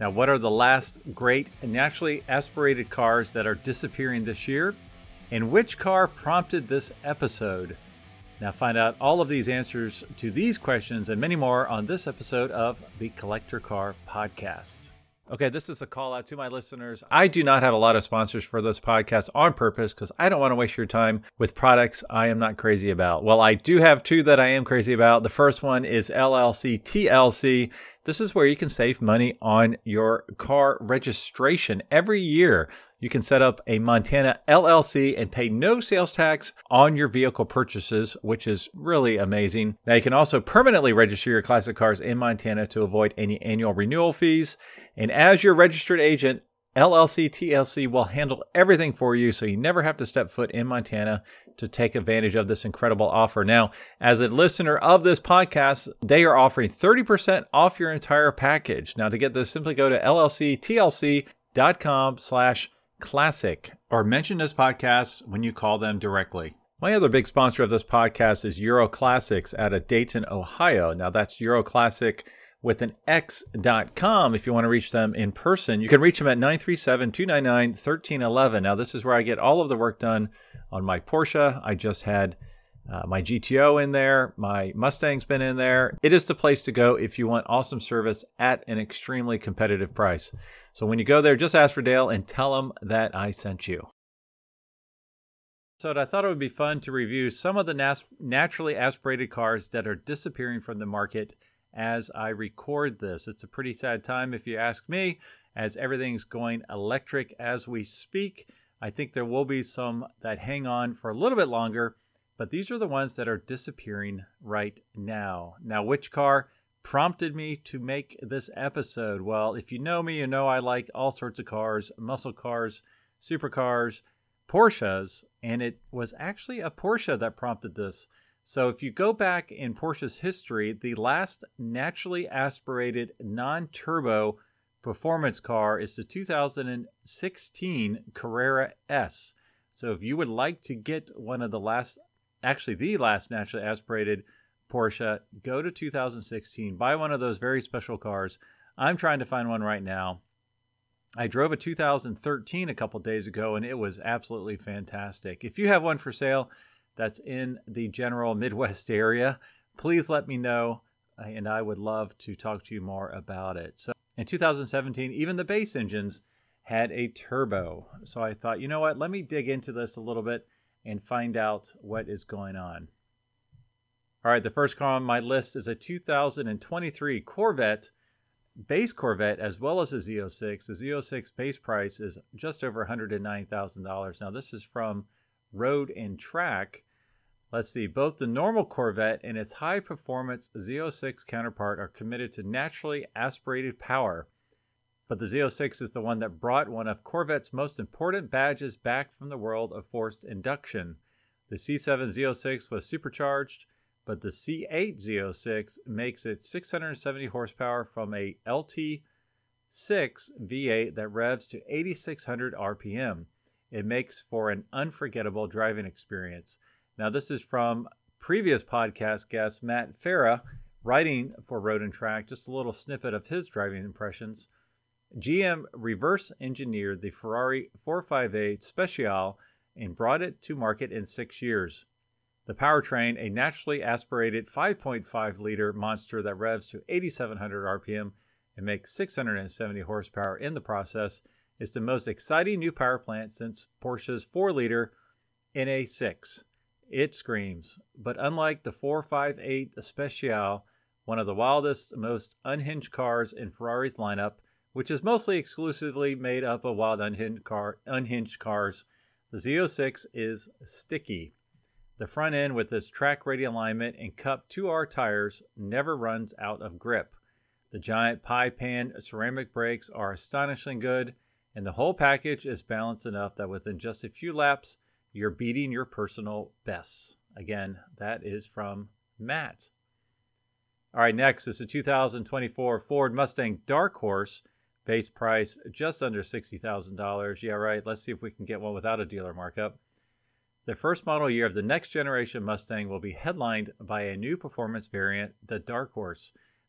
Now, what are the last great naturally aspirated cars that are disappearing this year? And which car prompted this episode? Now, find out all of these answers to these questions and many more on this episode of the Collector Car Podcast. Okay, this is a call out to my listeners. I do not have a lot of sponsors for this podcast on purpose because I don't want to waste your time with products I am not crazy about. Well, I do have two that I am crazy about. The first one is LLC TLC. This is where you can save money on your car registration. Every year, you can set up a Montana LLC and pay no sales tax on your vehicle purchases, which is really amazing. Now, you can also permanently register your classic cars in Montana to avoid any annual renewal fees. And as your registered agent, LLC TLC will handle everything for you, so you never have to step foot in Montana to take advantage of this incredible offer. Now, as a listener of this podcast, they are offering 30% off your entire package. Now, to get this, simply go to llctlc.com/classic or mention this podcast when you call them directly. My other big sponsor of this podcast is Euro Classics out of Dayton, Ohio. Now, that's Euro Classic with an X.com. If you want to reach them in person, you can reach them at 937-299-1311. Now, this is where I get all of the work done on my Porsche. I just had my GTO in there. My Mustang's been in there. It is the place to go if you want awesome service at an extremely competitive price. So when you go there, just ask for Dale and tell him that I sent you. So I thought it would be fun to review some of the naturally aspirated cars that are disappearing from the market as I record this. It's a pretty sad time if you ask me, as everything's going electric as we speak. I think there will be some that hang on for a little bit longer, but these are the ones that are disappearing right now. Now, which car prompted me to make this episode? Well, if you know me, you know I like all sorts of cars, muscle cars, supercars, Porsches, and it was actually a Porsche that prompted this. So if you go back in Porsche's history, the last naturally aspirated non-turbo performance car is the 2016 Carrera S. So if you would like to get one of the last naturally aspirated Porsche, go to 2016, buy one of those very special cars. I'm trying to find one right now. I drove a 2013 a couple days ago, and it was absolutely fantastic. If you have one for sale that's in the general Midwest area, please let me know, and I would love to talk to you more about it. So in 2017, even the base engines had a turbo. So I thought, you know what, let me dig into this a little bit and find out what is going on. All right, the first car on my list is a 2023 Corvette, base Corvette, as well as a Z06. The Z06 base price is just over $109,000. Now, this is from Road and Track. Let's see, both the normal Corvette and its high-performance Z06 counterpart are committed to naturally aspirated power. But the Z06 is the one that brought one of Corvette's most important badges back from the world of forced induction. The C7 Z06 was supercharged, but the C8 Z06 makes it 670 horsepower from a LT6 V8 that revs to 8,600 RPM. It makes for an unforgettable driving experience. Now, this is from previous podcast guest Matt Farah, writing for Road and Track, just a little snippet of his driving impressions. GM reverse engineered the Ferrari 458 Speciale and brought it to market in 6 years. The powertrain, a naturally aspirated 5.5-liter monster that revs to 8,700 RPM and makes 670 horsepower in the process, is the most exciting new power plant since Porsche's 4-liter NA6. It screams, but unlike the 458 Speciale, one of the wildest, most unhinged cars in Ferrari's lineup, which is mostly exclusively made up of wild unhinged cars, the Z06 is sticky. The front end with its track ready alignment and Cup 2R tires never runs out of grip. The giant pie pan ceramic brakes are astonishingly good, and the whole package is balanced enough that within just a few laps, you're beating your personal bests. Again, that is from Matt. All right, next is the 2024 Ford Mustang Dark Horse. Base price just under $60,000. Yeah, right. Let's see if we can get one without a dealer markup. The first model year of the next generation Mustang will be headlined by a new performance variant, the Dark Horse.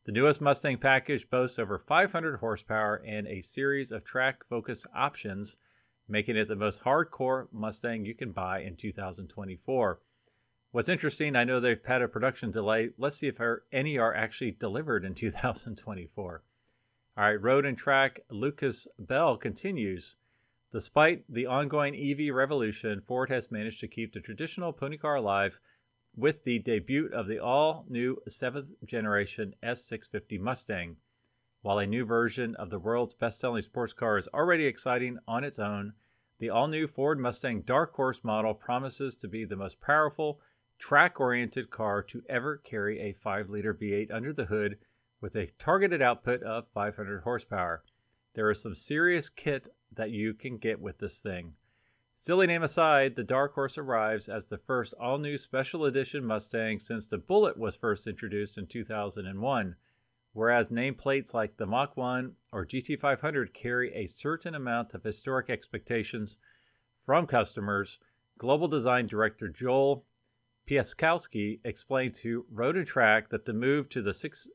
The newest Mustang package boasts over 500 horsepower and a series of track-focused options, making it the most hardcore Mustang you can buy in 2024. What's interesting, I know they've had a production delay. Let's see if any are actually delivered in 2024. All right, Road and Track Lucas Bell continues. Despite the ongoing EV revolution, Ford has managed to keep the traditional pony car alive with the debut of the all-new 7th generation S650 Mustang. While a new version of the world's best-selling sports car is already exciting on its own, the all-new Ford Mustang Dark Horse model promises to be the most powerful, track-oriented car to ever carry a 5-liter V8 under the hood with a targeted output of 500 horsepower. There is some serious kit that you can get with this thing. Silly name aside, the Dark Horse arrives as the first all-new special edition Mustang since the Bullitt was first introduced in 2001, whereas nameplates like the Mach 1 or GT500 carry a certain amount of historic expectations from customers. Global Design Director Joel Piaskowski explained to Road and Track that the move to the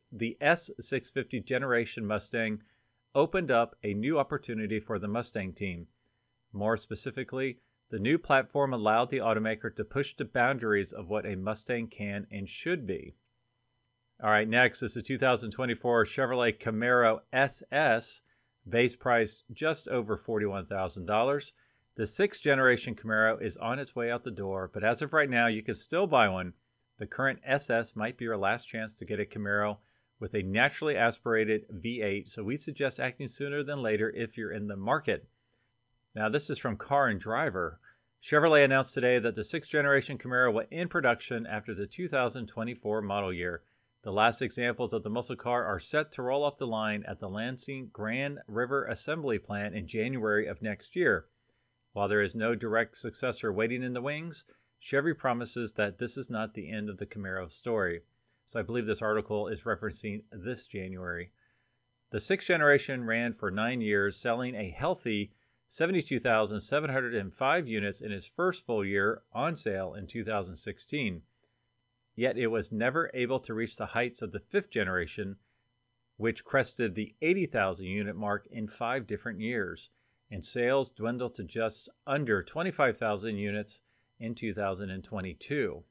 S650 generation Mustang opened up a new opportunity for the Mustang team. More specifically, the new platform allowed the automaker to push the boundaries of what a Mustang can and should be. All right, next is the 2024 Chevrolet Camaro SS, base price just over $41,000. The 6th generation Camaro is on its way out the door, but as of right now, you can still buy one. The current SS might be your last chance to get a Camaro with a naturally aspirated V8, so we suggest acting sooner than later if you're in the market. Now, this is from Car and Driver. Chevrolet announced today that the 6th generation Camaro will end production after the 2024 model year. The last examples of the muscle car are set to roll off the line at the Lansing Grand River Assembly Plant in January of next year. While there is no direct successor waiting in the wings, Chevy promises that this is not the end of the Camaro story. So I believe this article is referencing this January. The 6th generation ran for 9 years, selling a healthy 72,705 units in its first full year on sale in 2016. Yet it was never able to reach the heights of the 5th generation, which crested the 80,000 unit mark in 5 different years, and sales dwindled to just under 25,000 units in 2022.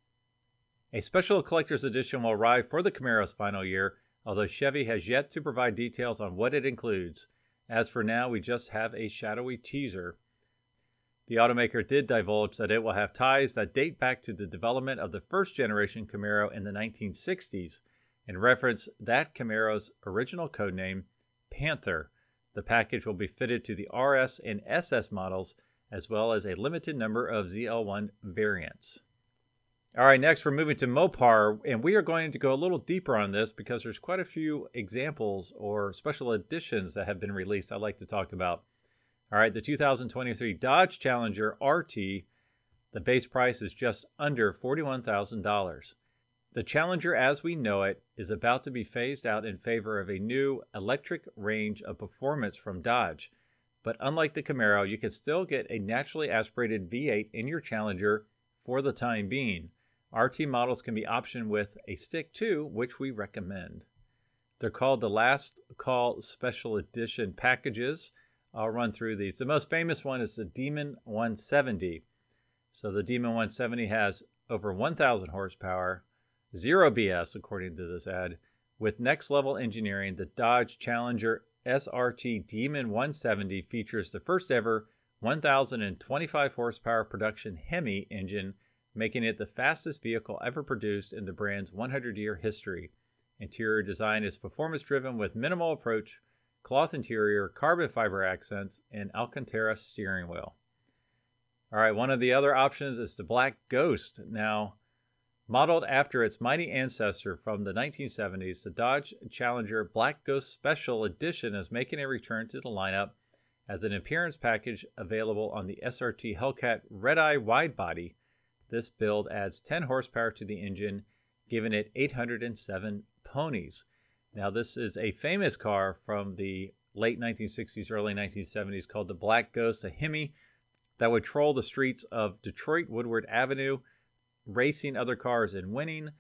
A special collector's edition will arrive for the Camaro's final year, although Chevy has yet to provide details on what it includes. As for now, we just have a shadowy teaser. The automaker did divulge that it will have ties that date back to the development of the 1st generation Camaro in the 1960s, and reference that Camaro's original codename, Panther. The package will be fitted to the RS and SS models, as well as a limited number of ZL1 variants. All right, next we're moving to Mopar, and we are going to go a little deeper on this because there's quite a few examples or special editions that have been released I'd like to talk about. All right, the 2023 Dodge Challenger RT, the base price is just under $41,000. The Challenger as we know it is about to be phased out in favor of a new electric range of performance from Dodge. But unlike the Camaro, you can still get a naturally aspirated V8 in your Challenger for the time being. RT models can be optioned with a stick too, which we recommend. They're called the Last Call Special Edition packages. I'll run through these. The most famous one is the Demon 170. So the Demon 170 has over 1,000 horsepower, 0 BS according to this ad. With next level engineering, the Dodge Challenger SRT Demon 170 features the first ever 1,025 horsepower production Hemi engine, making it the fastest vehicle ever produced in the brand's 100-year history. Interior design is performance-driven with minimal approach, cloth interior, carbon fiber accents, and Alcantara steering wheel. All right, one of the other options is the Black Ghost. Now, modeled after its mighty ancestor from the 1970s, the Dodge Challenger Black Ghost Special Edition is making a return to the lineup as an appearance package available on the SRT Hellcat Red-Eye Widebody. This build adds 10 horsepower to the engine, giving it 807 ponies. Now, this is a famous car from the late 1960s, early 1970s called the Black Ghost, a Hemi that would troll the streets of Detroit Woodward Avenue, racing other cars and winning.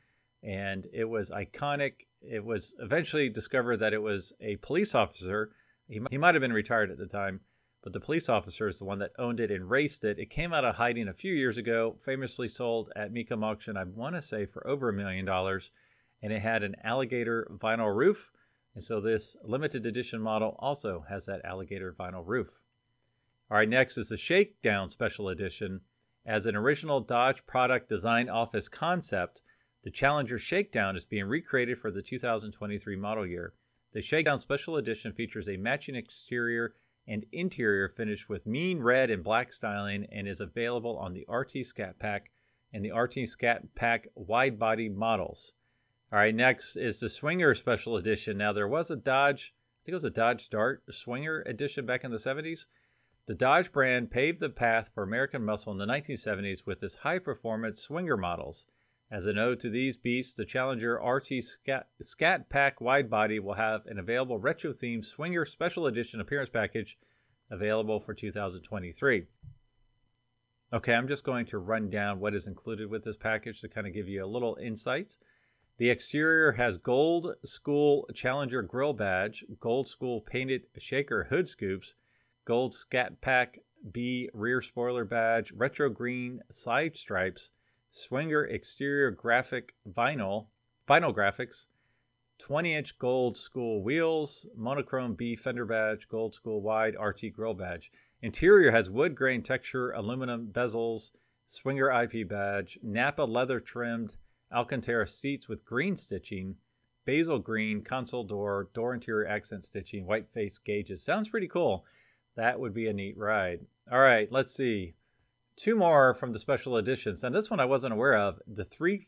and it was iconic. It was eventually discovered that it was a police officer. He might have been retired at the time, but the police officer is the one that owned it and raced it. It came out of hiding a few years ago, famously sold at Mecum Auction, I want to say for over $1 million, and it had an alligator vinyl roof. And so this limited edition model also has that alligator vinyl roof. All right, next is the Shakedown Special Edition. As an original Dodge product design office concept, the Challenger Shakedown is being recreated for the 2023 model year. The Shakedown Special Edition features a matching exterior and interior finished with mean red and black styling and is available on the RT Scat Pack and the RT Scat Pack wide body models. All right, next is the Swinger Special Edition. Now, there was a Dodge, I think it was a Dodge Dart Swinger Edition back in the 70s. The Dodge brand paved the path for American muscle in the 1970s with its high-performance Swinger models. As an ode to these beasts, the Challenger RT Scat Pack wide body will have an available retro-themed Swinger Special Edition appearance package available for 2023. Okay, I'm just going to run down what is included with this package to kind of give you a little insight. The exterior has Gold School Challenger grill badge, Gold School painted shaker hood scoops, Gold Scat Pack B rear spoiler badge, retro green side stripes, Swinger exterior graphic vinyl graphics, 20-inch Gold School wheels, monochrome B fender badge, Gold School wide RT grill badge. Interior has wood grain texture, aluminum bezels, Swinger IP badge, Napa leather trimmed Alcantara seats with green stitching, basil green console door, door interior accent stitching, white face gauges. Sounds pretty cool. That would be a neat ride. All right, let's see. Two more from the special editions. And this one I wasn't aware of. The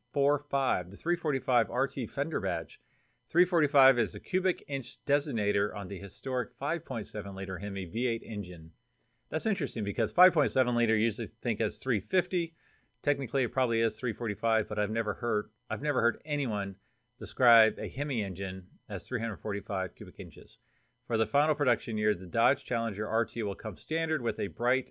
345 RT fender badge. 345 is a cubic inch designator on the historic 5.7 liter Hemi V8 engine. That's interesting because 5.7 liter usually think as 350. Technically it probably is 345, but I've never heard anyone describe a Hemi engine as 345 cubic inches. For the final production year, the Dodge Challenger RT will come standard with a bright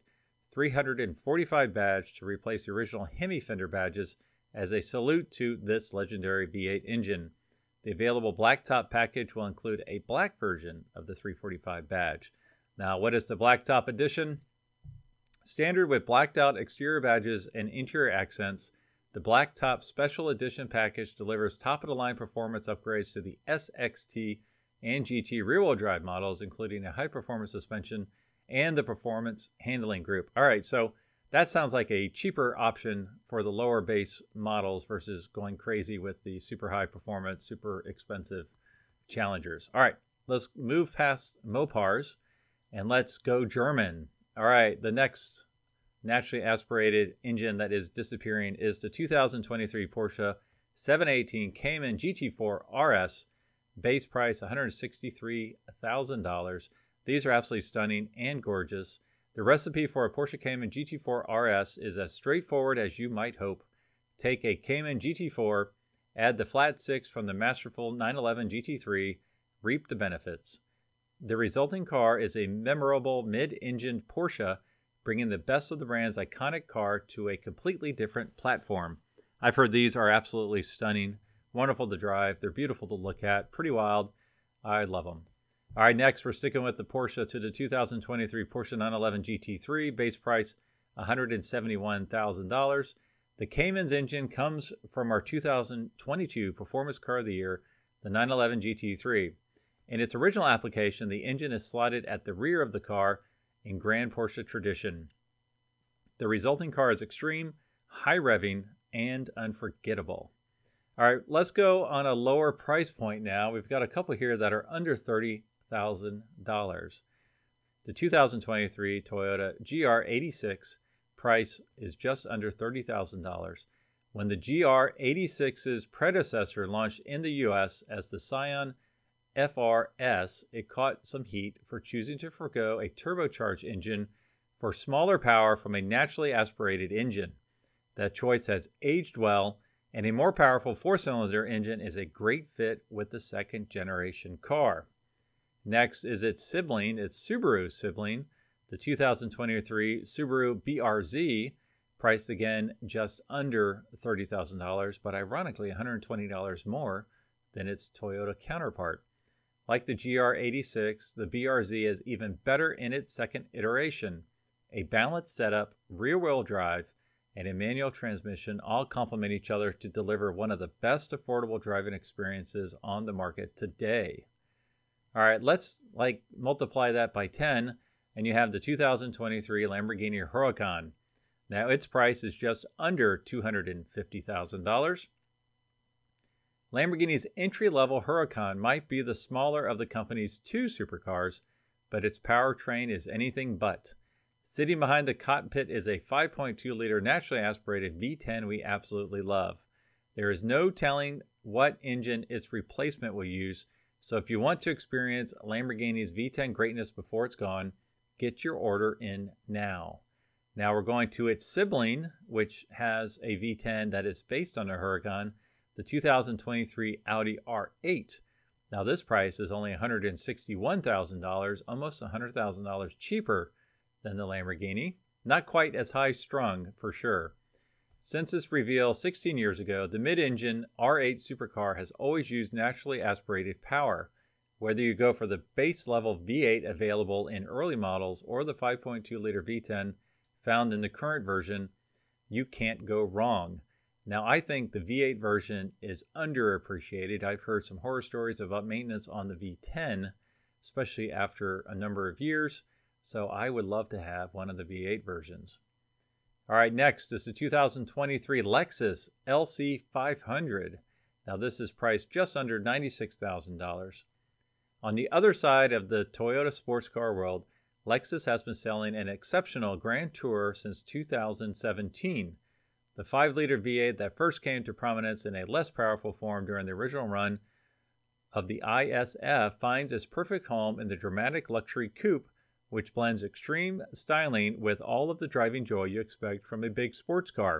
345 badge to replace the original Hemi fender badges as a salute to this legendary V8 engine. The available blacktop package will include a black version of the 345 badge. Now, what is the blacktop edition? Standard with blacked out exterior badges and interior accents, the blacktop special edition package delivers top-of-the-line performance upgrades to the SXT and GT rear-wheel drive models, including a high-performance suspension and the performance handling group. All right, so that sounds like a cheaper option for the lower base models versus going crazy with the super high performance, super expensive Challengers. All right, let's move past Mopars and let's go German. All right, the next naturally aspirated engine that is disappearing is the 2023 Porsche 718 Cayman GT4 RS. Base price $163,000. These are absolutely stunning and gorgeous. The recipe for a Porsche Cayman GT4 RS is as straightforward as you might hope. Take a Cayman GT4, add the flat six from the masterful 911 GT3, reap the benefits. The resulting car is a memorable mid-engined Porsche, bringing the best of the brand's iconic car to a completely different platform. I've heard these are absolutely stunning. Wonderful to drive. They're beautiful to look at. Pretty wild. I love them. All right, next we're sticking with the Porsche to the 2023 Porsche 911 GT3. Base price $171,000. The Cayman's engine comes from our 2022 Performance Car of the Year, the 911 GT3. In its original application, the engine is slotted at the rear of the car in Grand Porsche tradition. The resulting car is extreme, high revving, and unforgettable. All right, let's go on a lower price point now. We've got a couple here that are under $30,000. The 2023 Toyota GR86 price is just under $30,000. When the GR86's predecessor launched in the US as the Scion FRS, it caught some heat for choosing to forgo a turbocharged engine for smaller power from a naturally aspirated engine. That choice has aged well, and a more powerful four-cylinder engine is a great fit with the second-generation car. Next is its sibling, its Subaru sibling, the 2023 Subaru BRZ. priced again just under $30,000, but ironically $120 more than its Toyota counterpart. Like the GR86, the BRZ is even better in its second iteration. A balanced setup, rear-wheel drive, and a manual transmission all complement each other to deliver one of the best affordable driving experiences on the market today. All right, let's multiply that by 10, and you have the 2023 Lamborghini Huracan. Now, its price is just under $250,000. Lamborghini's entry-level Huracan might be the smaller of the company's two supercars, but its powertrain is anything but. Sitting behind the cockpit is a 5.2-liter naturally aspirated V10 we absolutely love. There is no telling what engine its replacement will use, so if you want to experience Lamborghini's V10 greatness before it's gone, get your order in now. Now we're going to its sibling, which has a V10 that is based on a Huracan, the 2023 Audi R8. Now this price is only $161,000, almost $100,000 cheaper than the Lamborghini. Not quite as high strung for sure. Since its reveal 16 years ago, the mid-engine R8 supercar has always used naturally aspirated power. Whether you go for the base level V8 available in early models or the 5.2-liter V10 found in the current version, you can't go wrong. Now, I think the V8 version is underappreciated. I've heard some horror stories about maintenance on the V10, especially after a number of years, so I would love to have one of the V8 versions. All right, next is the 2023 Lexus LC500. Now, this is priced just under $96,000. On the other side of the Toyota sports car world, Lexus has been selling an exceptional Grand Tourer since 2017. The 5-liter V8 that first came to prominence in a less powerful form during the original run of the ISF finds its perfect home in the dramatic luxury coupe, which blends extreme styling with all of the driving joy you expect from a big sports car.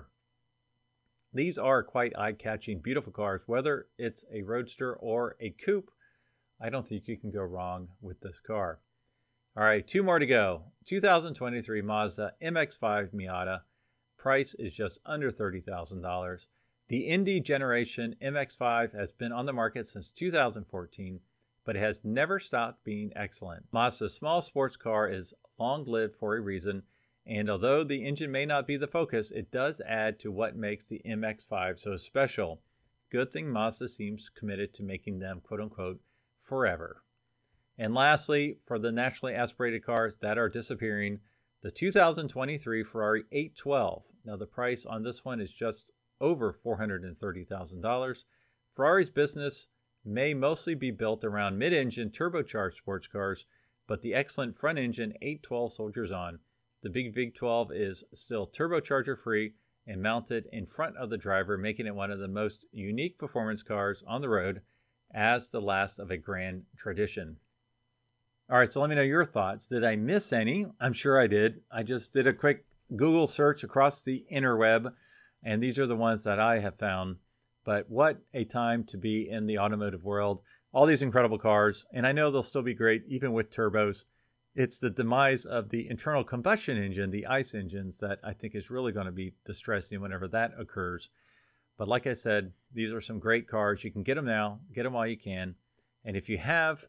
These are quite eye-catching, beautiful cars, whether it's a roadster or a coupe. I don't think you can go wrong with this car. All right, two more to go. 2023 Mazda MX-5 Miata. Price is just under $30,000. The Indy Generation MX-5 has been on the market since 2014, but it has never stopped being excellent. Mazda's small sports car is long-lived for a reason, and although the engine may not be the focus, it does add to what makes the MX-5 so special. Good thing Mazda seems committed to making them, quote-unquote, forever. And lastly, for the naturally aspirated cars that are disappearing, the 2023 Ferrari 812. Now the price on this one is just over $430,000. Ferrari's business may mostly be built around mid-engine turbocharged sports cars, but the excellent front-engine 812 soldiers on. The big V12 is still turbocharger-free and mounted in front of the driver, making it one of the most unique performance cars on the road as the last of a grand tradition. All right, so let me know your thoughts. Did I miss any? I'm sure I did. I just did a quick Google search across the interweb, and these are the ones that I have found. But what a time to be in the automotive world. All these incredible cars, and I know they'll still be great even with turbos. It's the demise of the internal combustion engine, the ICE engines, that I think is really going to be distressing whenever that occurs. But like I said, these are some great cars. You can get them now, get them while you can. And if you have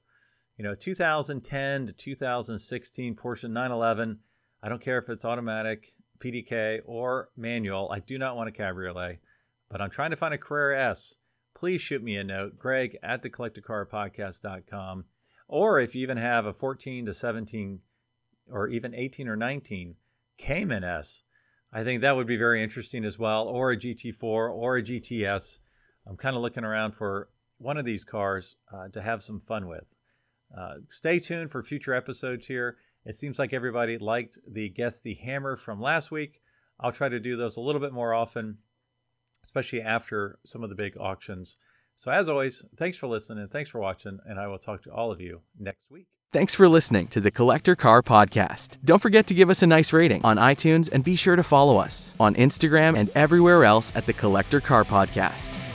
2010 to 2016 Porsche 911, I don't care if it's automatic, PDK, or manual. I do not want a cabriolet, but I'm trying to find a Carrera S. Please shoot me a note, greg@thecollectorcarpodcast.com. Or if you even have a 14 to 17 or even 18 or 19 Cayman S, I think that would be very interesting as well, or a GT4 or a GTS. I'm kind of looking around for one of these cars to have some fun with. Stay tuned for future episodes here. It seems like everybody liked the Guess the Hammer from last week. I'll try to do those a little bit more often, especially after some of the big auctions. So as always, thanks for listening, thanks for watching, and I will talk to all of you next week. Thanks for listening to the Collector Car Podcast. Don't forget to give us a nice rating on iTunes and be sure to follow us on Instagram and everywhere else at the Collector Car Podcast.